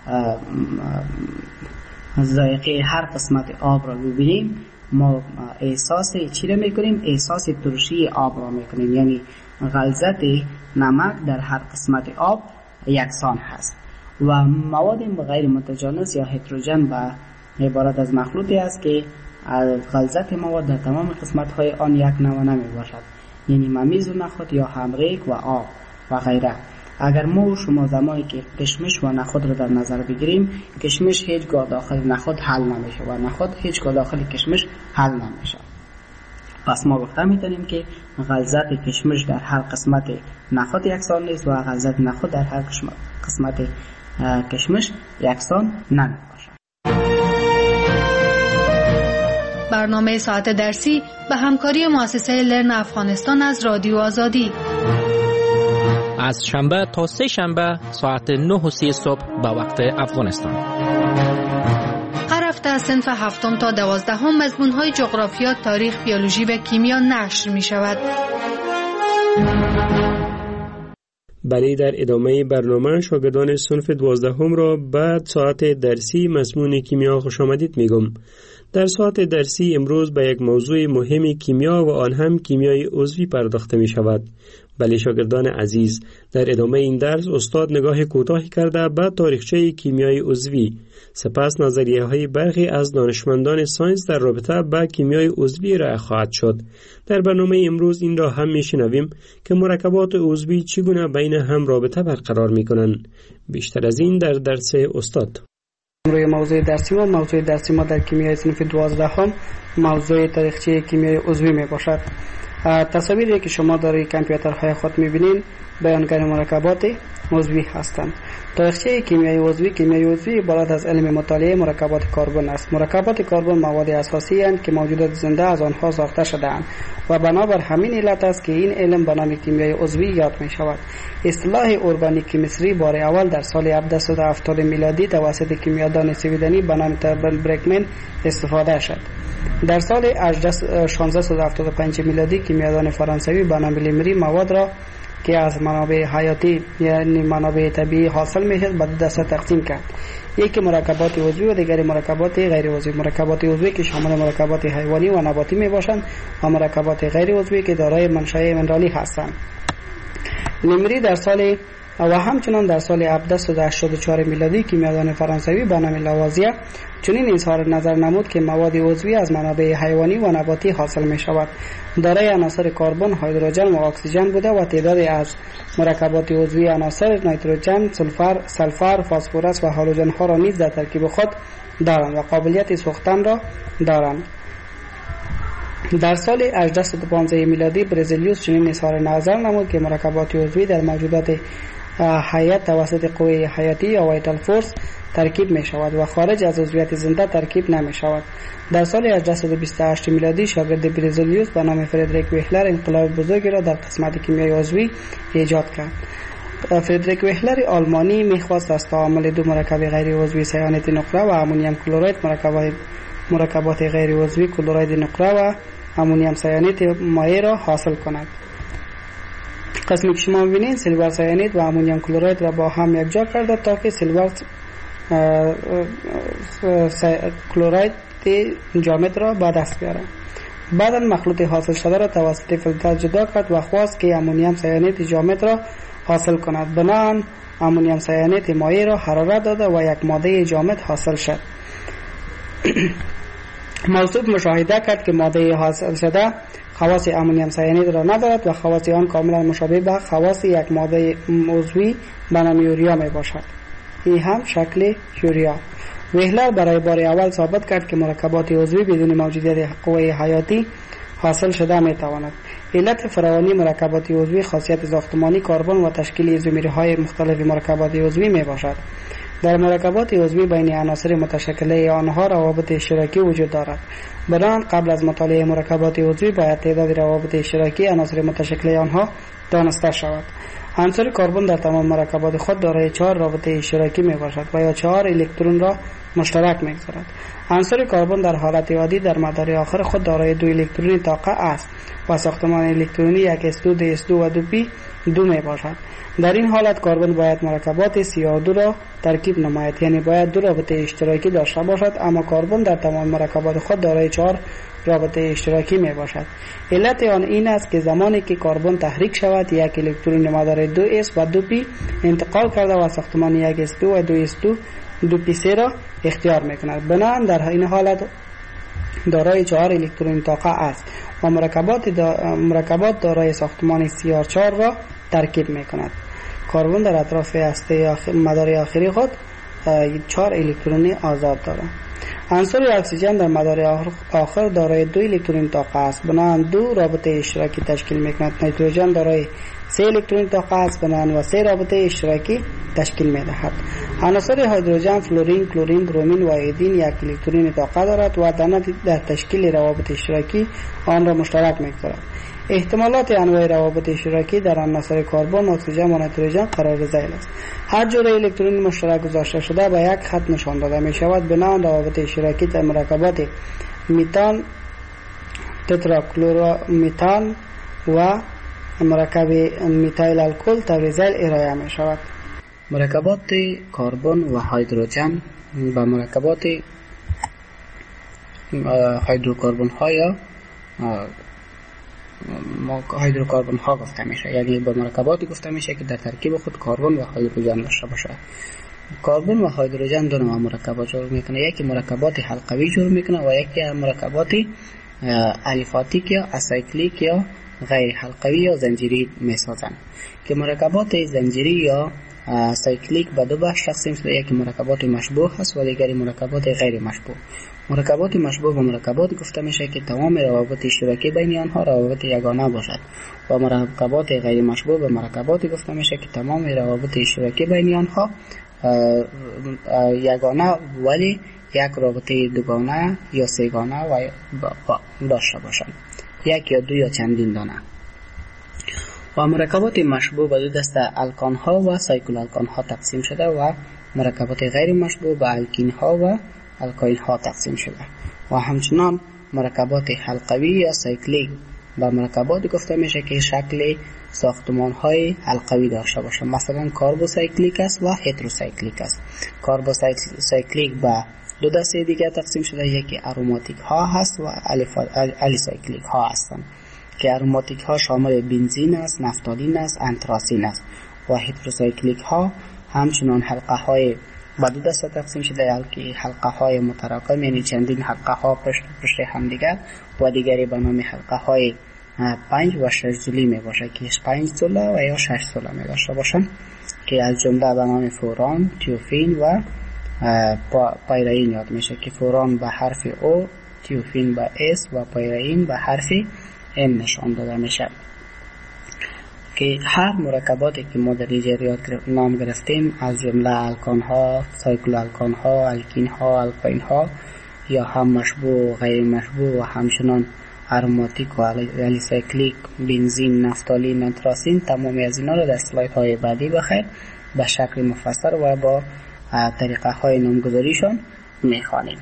ذائقه هر قسمت آب را ببینیم، ما احساس چی را میکنیم؟ احساس ترشی آب را میکنیم، یعنی غلظت نمک در هر قسمت آب یکسان هست. و مواد غیر متجانس یا هتروژن به عبارت از مخلوطی است که غلظت مواد در تمام قسمت های آن یک نوع نمی باشد، یعنی ممیز و نخود یا همریک و آب و غیره. اگر ما و شما زمانی که کشمش و نخود را در نظر بگیریم، کشمش هیچگاه داخل نخود حل نمیشه و نخود هیچگاه داخل کشمش حل نمیشه. پس ما گفته میتونیم که غلظت کشمش در هر قسمت نخود یکسان نیست و غلظت نخود در هر قسمت کشمش یکسان نمیباشد. برنامه ساعت درسی به همکاری مؤسسه لرن افغانستان از رادیو آزادی از شنبه تا سه شنبه ساعت 9:30 صبح به وقت افغانستان. هر هفته از صنف 7 تا 12 مضمون‌های جغرافیا، تاریخ، بیولوژی و کیمیا نشر می‌شود. بله، در ادامه برنامه شاگردان صنف 12 را بعد ساعت درسی مضمون کیمیا خوش آمدید میگم. در ساعت درسی امروز به یک موضوع مهم کیمیا و آن هم کیمیای عضوی پرداخته می شود. بله شاگردان عزیز، در ادامه این درس استاد نگاه کوتاهی کرده به تاریخچه کیمیای عضوی، سپس نظریه های برخی از دانشمندان ساینس در رابطه با کیمیای عضوی را خواهد شد. در برنامه امروز این را هم میشنویم که مرکبات عضوی چگونه بین هم رابطه برقرار میکنند. بیشتر از این در درس استاد. روی موضوع درسی ما در کیمیای صنف 12 موضوع تاریخچه کیمیای عضوی می باشد. تصاویری که شما در کامپیوترهای خود می‌بینید بیانگر مرکبات عضوی هستند. تاریخچه کیمیای عضوی عبارت از علم مطالعه مرکبات کربن است. مرکبات کربن مواد اساسی اند که موجودات زنده از آنها ساخته شده‌اند و بنابر همین علت است که این علم به نام کیمیای عضوی یاد می شود. اصطلاح ارگانیک کیمستری بار اول در سال 1770 میلادی توسط کیمیادان سویدنی به نام تربل برکمن استفاده شد. در سال 1675 میلادی کیمیادان فرانسوی به نام لیمری مواد را که از منابع حیاتی یعنی منابع طبیعی حاصل میشد به دو دسته تقسیم کرد. یکی مرکبات عضوی و دیگری مرکبات غیر عضوی. مرکبات عضوی که شامل مرکبات حیوانی و نباتی می باشند و مرکبات غیر عضوی که دارای منشأ منرالی هستند. لیمری در سال و همچنان در سال 1784 میلادی کیمیادان فرانسوی به نام لاوازیه چنین اظهار نظر نمود که مواد عضوی از منابع حیوانی و نباتی حاصل می شود. دارای عناصر کربن، هیدروژن و اکسیژن بوده و تعدادی از مرکبات عضوی عناصر نیتروژن، سلفر، فسفرس و هالوژن ها را نیز در ترکیب خود دارند و قابلیت سوختن را دارند. در سال 1815 میلادی برزیلیوس چنین اظهار نظر نمود که مرکبات عضوی در موجودات حیات توسط قوه حیاتی یا وایتال فورس ترکیب می شود و خارج از عضویت زنده ترکیب نمی شود. در سال 1828 میلادی شاگرد برزیلیوس به نام فردریک وهلر انقلاب بزرگی را در قسمت کیمیای عضوی ایجاد کرد. فردریک وهلر آلمانی می‌خواست از تعامل دو مرکب غیر عضوی سیانت نقره و امونیم کلراید مرکبات غیر عضوی کلراید نقره و امونیم سیانت مایع را حاصل کند. قسمی که شما می‌بینید سیلور سیانید و امونیم کلراید را با هم یکجا کرده تا که سیلور کلراید جامد را به دست بیاره. بعدا مخلوط حاصل شده را توسط فیلتر جدا کرد و خواست که امونیم سیانید جامد را حاصل کند. بنابراین امونیم سیانید مایع را حرارت داده و یک ماده جامد حاصل شد. موصوف مشاهده کرد که ماده حاصل شده خواص امونیم سیانید را ندارد و خواص آن کاملا مشابه به خواص یک ماده عضوی به نام یوریا می باشد. این هم شکل یوریا. وهلر برای بار اول ثابت کرد که مرکبات عضوی بدون موجودیت قوه حیاتی حاصل شده می تواند. علت فراوانی مرکبات عضوی خاصیت ساختمانی کربن و تشکیل ایزومرهای مختلف مرکبات عضوی می باشد. در مرکبات عضوی بین عناصر متشکله آنها روابط اشتراکی وجود دارد. بنابراین قبل از مطالعه مرکبات عضوی باید تعداد روابط اشتراکی عناصر متشکله آنها دانسته شود. عنصر کربن در تمام مرکبات خود دارای 4 رابطه اشتراکی می باشد و یا 4 الکترون را مشترک می گذارد. عنصر کربن در حالت عادی در مدار آخر خود دارای 2 الکترونی طاقه است و ساختمان الکترونی 1s2 2s2 و 2p2 می باشد. در این حالت کربن باید مرکبات CH2 را ترکیب نماید، یعنی باید 2 رابطه اشتراکی داشته باشد، اما کربن در تمام مرکبات خود دارای 4 رابطه اشتراکی می باشد. علت آن این است که زمانی که کربن تحریک شود یک الکترون مدار 2s و 2p انتقال کرده و ساختمان 1s2 و 2s2 2p3 را اختیار می کند. بنابراین در این حالت دارای 4 الکترون طاقه است و مرکبات دارای ساختمان CR4 را ترکیب می کند. کربن در اطراف هسته مدار آخری خود 4 الکترونی آزاد دارد. عنصر اکسیژن در مدار آخر دارای 2 الکترون طاقه است، بنابراین 2 رابطه اشتراکی تشکیل می کند. نیتروژن دارای 3 الکترون طاقه است، بنابراین و 3 رابطه اشتراکی تشکیل می دهد. عناصر هیدروژن، فلورین، کلورین، برومین و ایودین 1 الکترون طاقه دارد و در تشکیل روابط اشتراکی آن را مشترک می گذارد. احتمالات انواع روابط اشتراکی در عناصر کربن، اکسیژن و نیتروژن قرار ذیل است. هر جور الکترون مشترک گذاشته شده به یک خط نشان داده می شود. بنابراین روابط اشتراکی در مرکبات میتان، تتراکلورمیتان و مرکب میتایل الکل تبریزل ارائه می شود. مرکبات کربن و هیدروژن و مرکبات هیدروکربن ها یا هیدروکربن ها گفته میشه، یعنی به مرکباتی گفته میشه که در ترکیب خود کربن و هیدروژن داشته باشه. کربن و هیدروژن دو نوع مرکبات جور میکنه، یکی مرکبات حلقوی جور میکنه و یکی مرکبات الیفاتیک یا اسایکلیک یا غیر حلقوی یا زنجیری میسازن. که مرکبات زنجیری یا سایکلیک به دو بخش تقسیم شده، یکی مرکبات مشبوه هست و دیگری مرکبات غیر مشبوه. مرکبات مشبوه و مرکبات گفته میشه که تمام روابط اشتراکی بین آنها روابط یگانه باشد و مرکبات غیر مشبوه و مرکبات گفته میشه که تمام روابط اشتراکی بین آنها یگانه ولی یک رابطه دوگانه یا سه‌گانه و داشته باشند، یک یا دو یا چندین دانه. و مرکبات مشبوه به دو دسته الکان ها و سایکل الکان ها تقسیم شده و مرکبات غیر مشبوه به الکین ها و الکاین ها تقسیم شده. و همچنان مرکبات حلقوی یا سایکلیک به مرکبات گفته میشه که شکل ساختمان های حلقوی داشته باشه، مثلا کاربوسایکلیک است و هتروسایکلیک است. کاربوسایکلیک به دو دسته دیگر تقسیم شده، یکی اروماتیک ها هست و الیسایکلیک ها هستند که اروماتیک ها شامل بنزین است، نفتالین است، انتراسین است. و هتروسایکلیک ها همچنان حلقه های به دو دسته تقسیم شده، که حلقه های متراکم یعنی چندین حلقه ها پشت هم دیگر و دیگری به نام حلقه های 5 و 6 زولی می باشه که 5 زوله و یا 6 زوله می داشته باشن، که از جمله به نام فوران، تیوفین و پایرین یاد میشه که فوران به حرف او، تیوفین به اس و پایرین به حرف ام نشان داده میشه. که هر مرکباتی که ما در اینجا نام گرفتیم از جمله الکان ها، سایکل الکان ها، الکین ها، الکاین ها یا هم مشبوه و غیر مشبوه و همچنان اروماتیک و الیسایکلیک، بنزین، نفتالین، انتراسین، تمامی از اینا رو در اسلاید های بعدی بخیر به شکل مفصل و با طریقه های نامگذاریشان میخوانیم.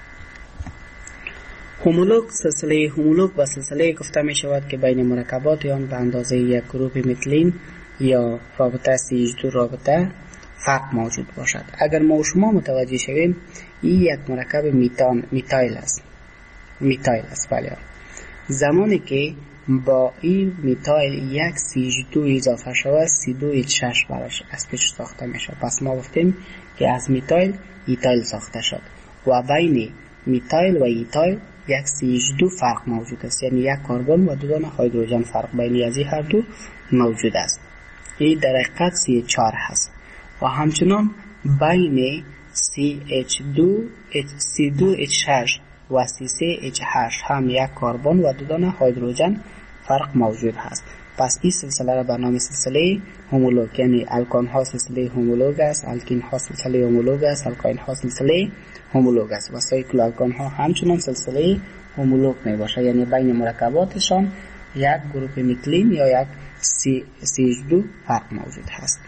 هومولوگ، سلسله هومولوگ و سلسله گفته می شود که بین مرکبات آن به اندازه یک گروپ متلین یا رابطه CH2 رابطه فرق موجود باشد. اگر ما و شما متوجه شویم این یک مرکب میتایل است. بله. زمانی که با این میتایل یک CH2 اضافه شود C2H6 براش اسپیچ ساخته میشه. پس ما گفتیم که از میتایل ایتایل ساخته شد و بین میتایل و ایتایل یک CH2 فرق موجود است، یعنی یک کربن و دو دانه هیدروژن فرق بین از این هر دو موجود است. این در حقیقت CH4 هست. و همچنان بین C2H6 و C3H8 هم یک کربن و دو دانه هیدروژن فرق موجود هست. پس این سلسله را به نام سلسله هومولوگ، یعنی الکان ها سلسله هومولوگ است، الکین ها سلسله هومولوگ است، الکاین ها سلسله هومولوگ است و سایکل الکان ها همچنان سلسله هومولوگ می باشه، یعنی بین مرکباتشان یک گروپ میتلین یا یک CH2 فرق موجود هست.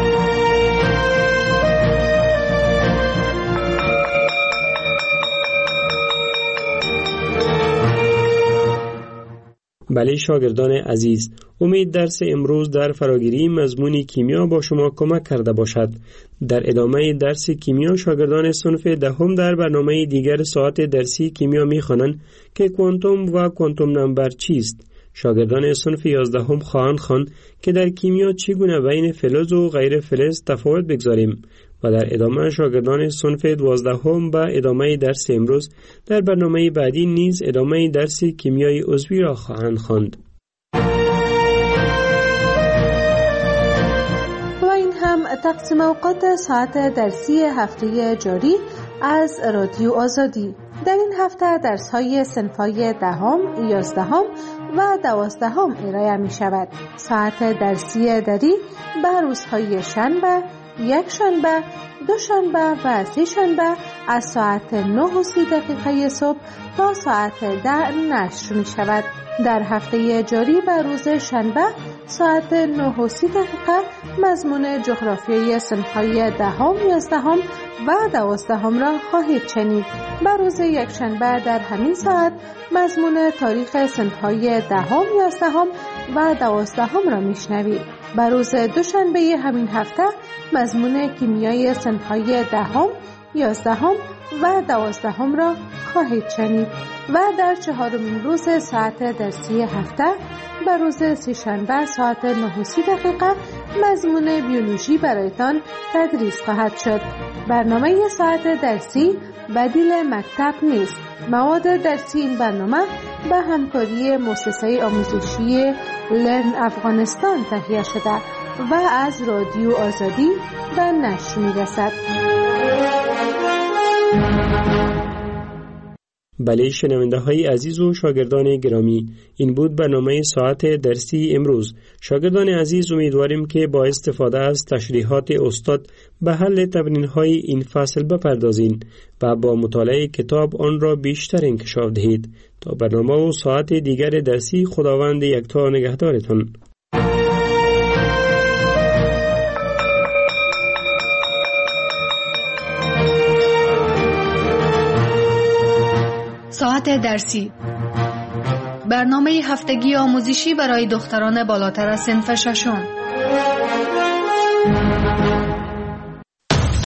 بله شاگردان عزیز، امید درس امروز در فراگیری مضمون کیمیا با شما کمک کرده باشد. در ادامه درس کیمیا شاگردان صنف دهم در برنامه دیگر ساعت درسی کیمیا می‌خوانند که کوانتوم و کوانتوم نمبر چیست. شاگردان صنف 11 خواهند خواند که در کیمیا چگونه بین فلز و غیر فلز تفاوت بگذاریم و در ادامه شاگردان صنف 12 به ادامه درس امروز در برنامه بعدی نیز ادامه درس کیمیای عضوی را خواهند خواند. و این هم تقسیم اوقات ساعت درسی هفته جاری از رادیو آزادی. در این هفته درس‌های صنف‌های 10، 11 و 12 ارائه می شود. ساعت درسی دری به روزهای شنبه، یک شنبه، دو شنبه و سه شنبه از ساعت 9:30 صبح تا ساعت 10 نشر می شود. در هفته جاری به روز شنبه ساعت 9:30 مضمون جغرافیای صنف‌های 10، 11 و 12 را خواهید شنید. بر روز یکشنبه در همین ساعت مضمون تاریخ صنف‌های 10، 11 و 12 را میشنوید. بر روز دوشنبه همین هفته مضمون کیمیای صنف‌های 10، 11 و 12 را خواهید شنید و در 4مین روز ساعت درسی هفته بر روز سه‌شنبه ساعت 9:30 مضمون بیولوژی برایتان تدریس خواهد شد. برنامه ساعت درسی بدیل مکتب نیست. مواد درسی این برنامه به همکاری مؤسسه آموزشی لرن افغانستان تهیه شده و از رادیو آزادی به نشر می‌رسد. بله شنونده های عزیز و شاگردان گرامی، این بود برنامه ساعت درسی امروز. شاگردان عزیز، امیدواریم که با استفاده از تشریحات استاد به حل تمرین های این فصل بپردازین و با مطالعه کتاب آن را بیشتر انکشاف دهید. تا برنامه و ساعت دیگر درسی، خداوند یکتا نگهدارتان. ساعت درسی، برنامه هفتگی آموزشی برای دختران بالاتر از صنف 6.